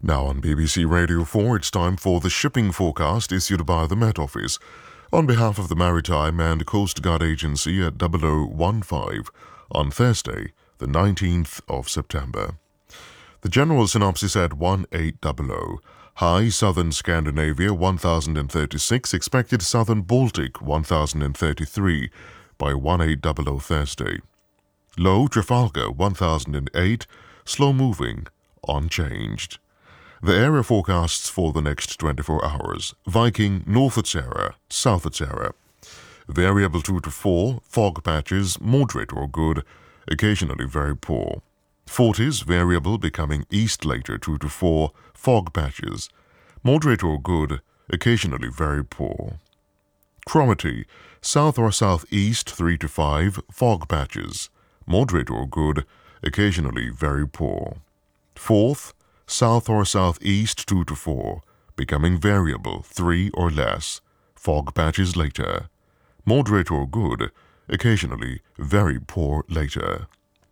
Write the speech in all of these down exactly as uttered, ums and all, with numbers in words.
Now on B B C Radio four, it's time for the shipping forecast issued by the Met Office. On behalf of the Maritime and Coast Guard Agency at double oh one five on Thursday, the nineteenth of September. The general synopsis at eighteen hundred. High southern Scandinavia one thousand thirty-six, expected southern Baltic one thousand thirty-three by eighteen hundred Thursday. Low Trafalgar one thousand eight, slow moving, unchanged. The area forecasts for the next twenty-four hours. Viking, north at Sarah, south at Sarah. Variable two to four, fog patches, moderate or good, occasionally very poor. Forties, variable becoming east later two to four, fog patches. Moderate or good, occasionally very poor. Cromarty, south or southeast three to five, fog patches. Moderate or good, occasionally very poor. Forth, south or southeast two to four, becoming variable three or less, fog patches later. Moderate or good, occasionally very poor later.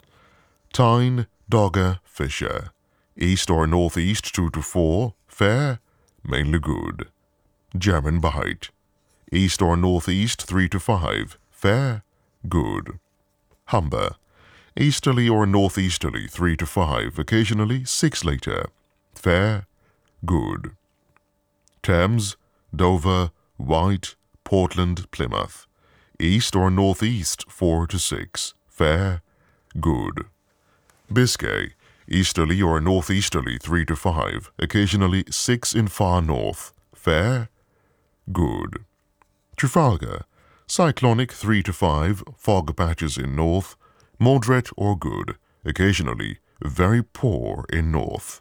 Tyne, Dogger, Fisher, east or northeast two to four, fair, mainly good. German Bight, east or northeast three to five, fair, good. Humber, easterly or northeasterly three to five, occasionally six later, fair, good. Thames, Dover, White, Portland, Plymouth, east or northeast four to six, fair, good. Biscay, easterly or northeasterly three to five, occasionally six in far north, fair, good. Trafalgar, cyclonic three to five, fog patches in north, moderate or good, occasionally very poor in north.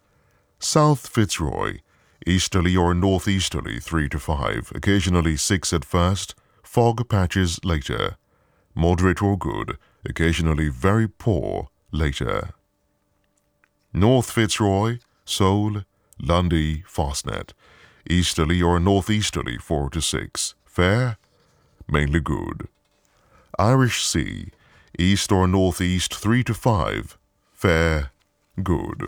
South Fitzroy, easterly or northeasterly three to five, occasionally six at first, fog patches later. Moderate or good, occasionally very poor later. North Fitzroy, Seoul, Lundy, Fastnet, easterly or northeasterly four to six, fair, mainly good. Irish Sea, east or northeast three to five, fair, good.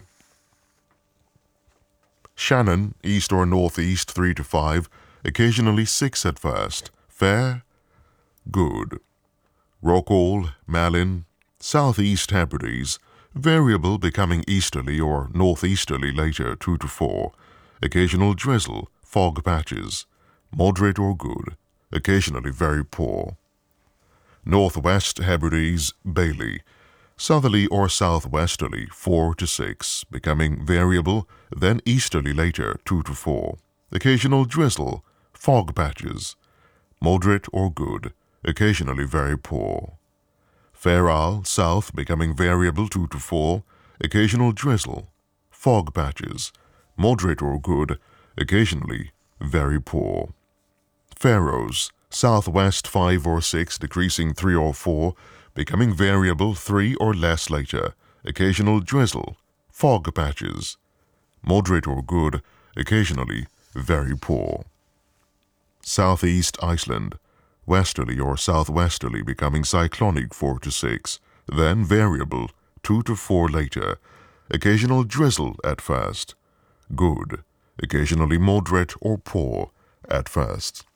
Shannon, east or northeast three to five, occasionally six at first, fair, good. Rockall, Malin, southeast Hebrides, variable becoming easterly or northeasterly later two to four, occasional drizzle, fog patches, moderate or good, occasionally very poor. Northwest Hebrides, Bailey, southerly or southwesterly four to six, becoming variable, then easterly later two to four, occasional drizzle, fog patches, moderate or good, occasionally very poor. Fair Isle, south, becoming variable two to four, occasional drizzle, fog patches, moderate or good, occasionally very poor. Faroes, southwest five or six, decreasing three or four, becoming variable three or less later, occasional drizzle, fog patches, moderate or good, occasionally very poor. Southeast Iceland, westerly or southwesterly becoming cyclonic four to six, then variable two to four later, occasional drizzle at first, good, occasionally moderate or poor at first.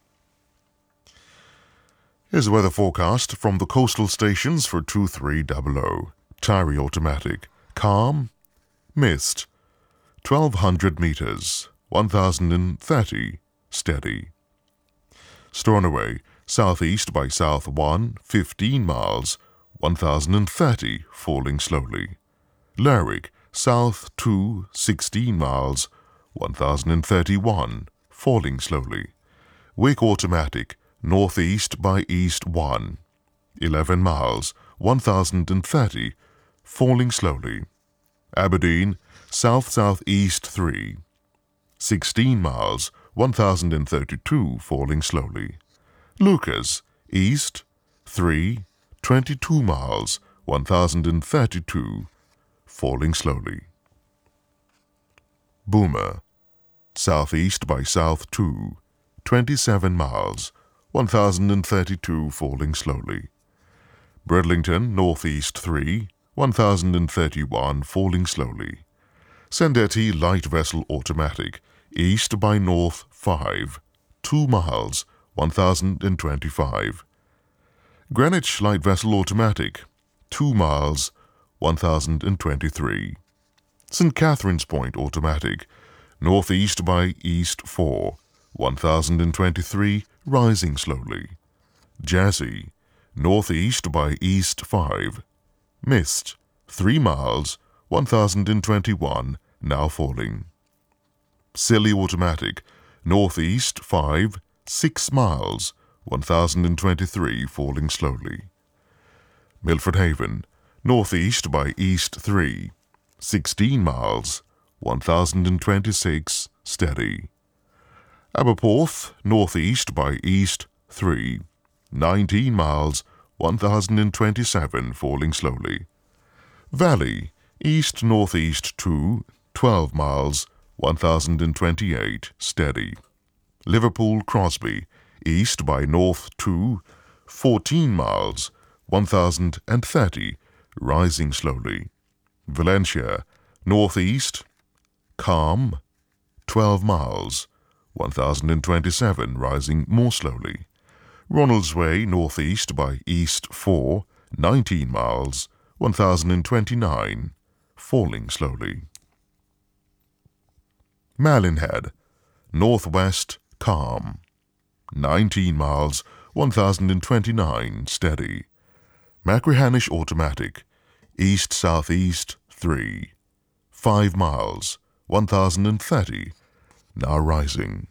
Here's the weather forecast from the coastal stations for two three hundred. Tyree Automatic, calm, mist, twelve hundred meters, one thousand thirty, steady. Stornoway, southeast by south one, fifteen miles, one thousand thirty, falling slowly. Lerwick, south two, sixteen miles, one thousand thirty-one, falling slowly. Wick Automatic, northeast by east one, eleven miles, one thousand thirty, falling slowly. Aberdeen, south-southeast three, sixteen miles, one thousand thirty-two, falling slowly. Lucas, east three, twenty-two miles, one thousand thirty-two, falling slowly. Boomer, southeast by south two, twenty-seven miles, one thousand thirty-two, falling slowly. Bridlington, northeast three, one thousand thirty-one, falling slowly. Sandeti Light Vessel Automatic, east by north five, two miles, one thousand twenty-five. Greenwich Light Vessel Automatic, two miles, one thousand twenty-three. Saint Catherine's Point Automatic, northeast by east four, one thousand twenty-three, rising slowly. Jassy, northeast by east five. Mist, three miles, one thousand twenty-one, now falling. Scilly Automatic, northeast five, six miles, one thousand twenty-three, falling slowly. Milford Haven, northeast by east three, sixteen miles, one thousand twenty-six, steady. Aberporth, northeast by east three, nineteen miles, one thousand twenty-seven, falling slowly. Valley, east-northeast two, twelve miles, one thousand twenty-eight, steady. Liverpool Crosby, east by north two, fourteen miles, one thousand thirty, rising slowly. Valencia, northeast, calm, twelve miles, one thousand twenty-seven, rising more slowly. Ronaldsway, northeast by east four, nineteen miles, one thousand twenty-nine, falling slowly. Malinhead, northwest, calm, nineteen miles, one thousand twenty-nine, steady. Machrihanish Automatic, east-southeast three, five miles, one thousand thirty, now rising.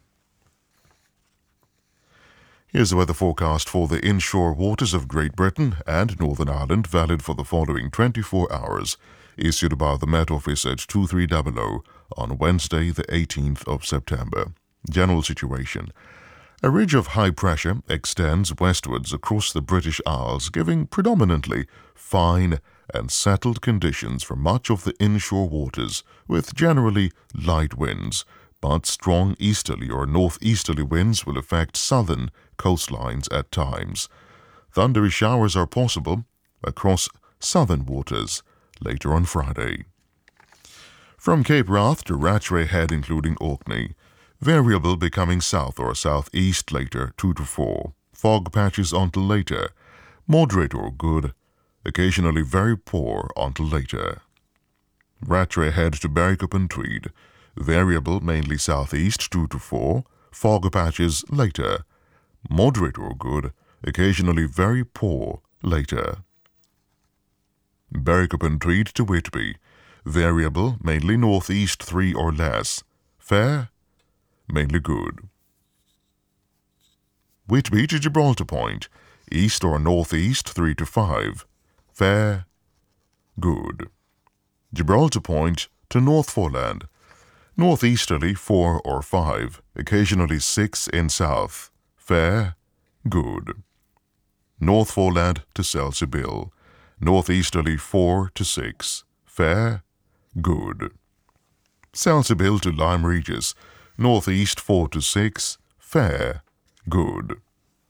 Here's the weather forecast for the inshore waters of Great Britain and Northern Ireland, valid for the following twenty-four hours, issued by the Met Office at two three zero zero on Wednesday, the eighteenth of September. General situation. A ridge of high pressure extends westwards across the British Isles, giving predominantly fine and settled conditions for much of the inshore waters, with generally light winds, but strong easterly or northeasterly winds will affect southern coastlines at times. Thundery showers are possible across southern waters later on Friday. From Cape Wrath to Rattray Head, including Orkney, variable becoming south or southeast later two to four. Fog patches until later. Moderate or good, occasionally very poor until later. Rattray Head to Berwick-upon-Tweed, variable mainly southeast two to four. Fog patches later. Moderate or good, occasionally very poor later. Berwick-upon-Tweed to Whitby, variable mainly northeast three or less. Fair, mainly good. Whitby to Gibraltar Point, east or northeast three to five. Fair, good. Gibraltar Point to North Foreland, northeasterly four or five, occasionally six in south. Fair, good. North Foreland to Selsey-Bill, northeasterly four to six. Fair, good. Selsey-Bill to Lyme Regis, northeast four to six. Fair, good.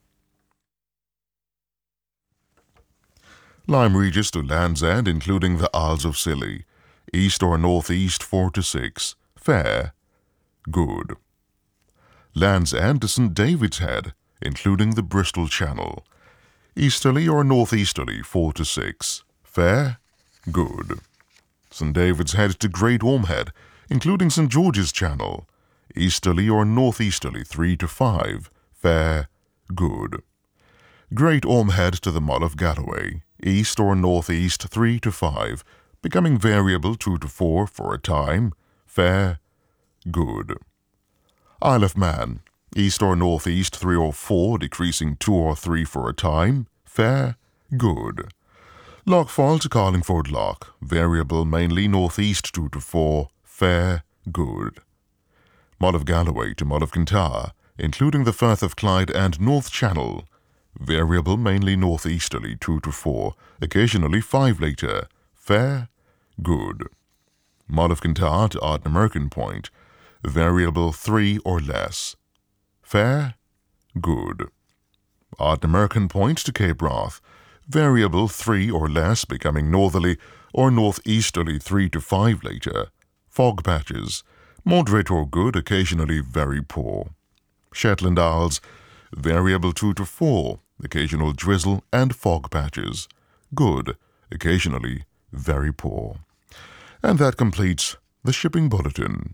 Lyme Regis to Land's End, including the Isles of Scilly, east or northeast four to six. Fair, good. Land's End to Saint David's Head, including the Bristol Channel, easterly or northeasterly four to six. Fair, good. Saint David's Head to Great Ormhead, including Saint George's Channel, easterly or northeasterly three to five. Fair, good. Great Ormhead to the Mull of Galloway, east or northeast three to five, becoming variable two to four for a time. Fair, good. Isle of Man, east or northeast three or four, decreasing two or three for a time. Fair, good. Loch Foyle to Carlingford Loch, variable mainly northeast two to four. Fair, good. Mull of Galloway to Mull of Kintyre, including the Firth of Clyde and North Channel, variable mainly northeasterly two to four, occasionally five later. Fair, good. Mull of Kintyre to Ardnamurchan Point, variable three or less. Fair, good. Ardnamurchan Point to Cape Wrath, variable three or less, becoming northerly or northeasterly three to five later. fog patches. Moderate or good, occasionally very poor. Shetland Isles, variable two to four, occasional drizzle and fog patches. Good, occasionally very poor. And that completes the Shipping Bulletin.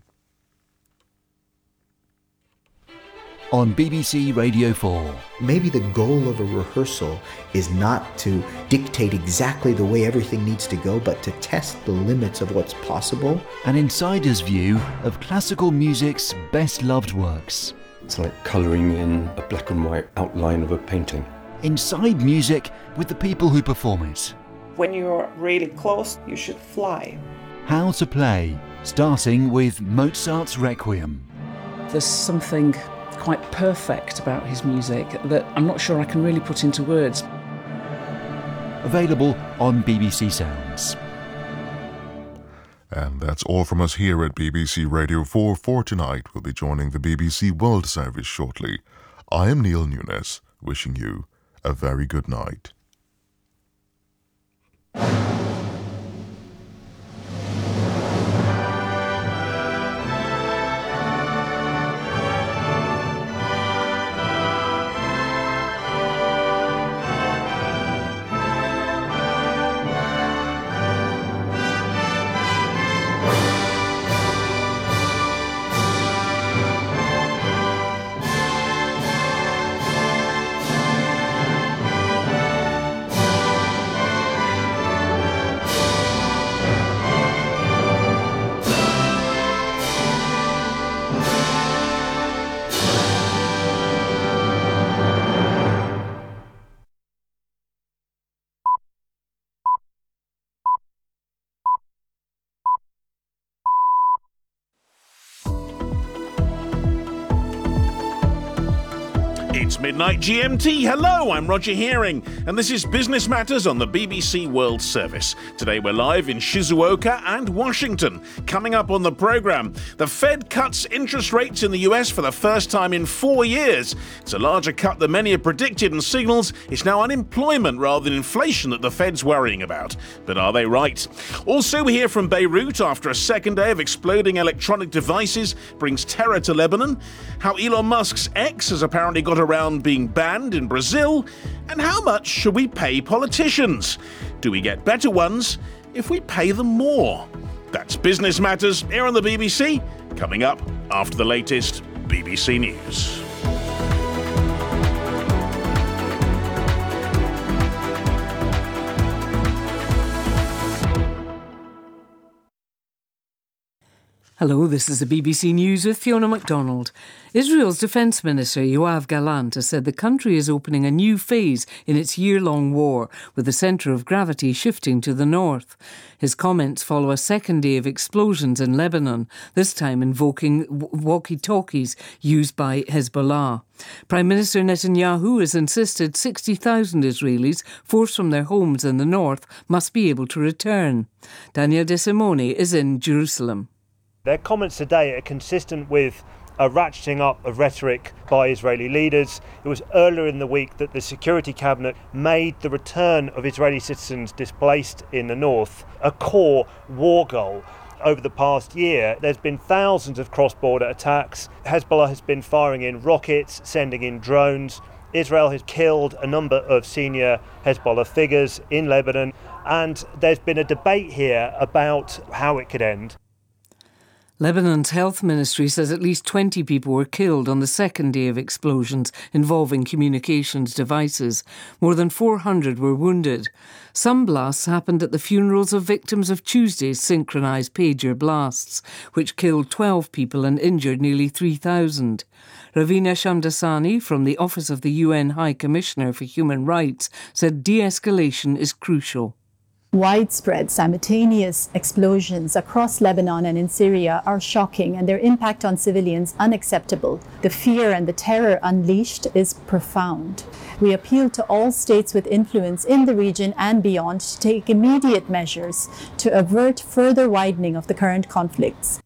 On B B C Radio four. Maybe the goal of a rehearsal is not to dictate exactly the way everything needs to go, but to test the limits of what's possible. An insider's view of classical music's best-loved works. It's like colouring in a black and white outline of a painting. Inside music with the people who perform it. When you're really close, you should fly. How to play, starting with Mozart's Requiem. There's something quite perfect about his music that I'm not sure I can really put into words. Available on B B C Sounds. And that's all from us here at B B C Radio four for tonight. We'll be joining the B B C World Service shortly. I am Neil Nunes, wishing you a very good night. It's midnight G M T. Hello, I'm Roger Hearing, and this is Business Matters on the B B C World Service. Today we're live in Shizuoka and Washington. Coming up on the programme, the Fed cuts interest rates in the U S for the first time in four years. It's a larger cut than many had predicted and signals it's now unemployment rather than inflation that the Fed's worrying about. But are they right? Also, we hear from Beirut after a second day of exploding electronic devices brings terror to Lebanon, how Elon Musk's X has apparently got around being banned in Brazil, and how much should we pay politicians? Do we get better ones if we pay them more? That's Business Matters here on the B B C, coming up after the latest B B C News. Hello, this is the B B C News with Fiona MacDonald. Israel's Defence Minister Yoav Gallant has said the country is opening a new phase in its year-long war, with the centre of gravity shifting to the north. His comments follow a second day of explosions in Lebanon, this time invoking walkie-talkies used by Hezbollah. Prime Minister Netanyahu has insisted sixty thousand Israelis forced from their homes in the north must be able to return. Daniel De Simone is in Jerusalem. Their comments today are consistent with a ratcheting up of rhetoric by Israeli leaders. It was earlier in the week that the Security Cabinet made the return of Israeli citizens displaced in the north a core war goal. Over the past year, there's been thousands of cross-border attacks. Hezbollah has been firing in rockets, sending in drones. Israel has killed a number of senior Hezbollah figures in Lebanon, and there's been a debate here about how it could end. Lebanon's health ministry says at least twenty people were killed on the second day of explosions involving communications devices. More than four hundred were wounded. Some blasts happened at the funerals of victims of Tuesday's synchronised pager blasts, which killed twelve people and injured nearly three thousand. Ravina Shamdasani from the Office of the U N High Commissioner for Human Rights said de-escalation is crucial. Widespread simultaneous explosions across Lebanon and in Syria are shocking, and their impact on civilians unacceptable. The fear and the terror unleashed is profound. We appeal to all states with influence in the region and beyond to take immediate measures to avert further widening of the current conflicts.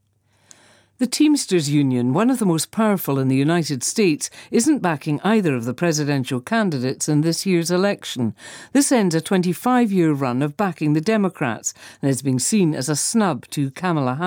The Teamsters Union, one of the most powerful in the United States, isn't backing either of the presidential candidates in this year's election. This ends a twenty-five-year run of backing the Democrats and is being seen as a snub to Kamala Harris.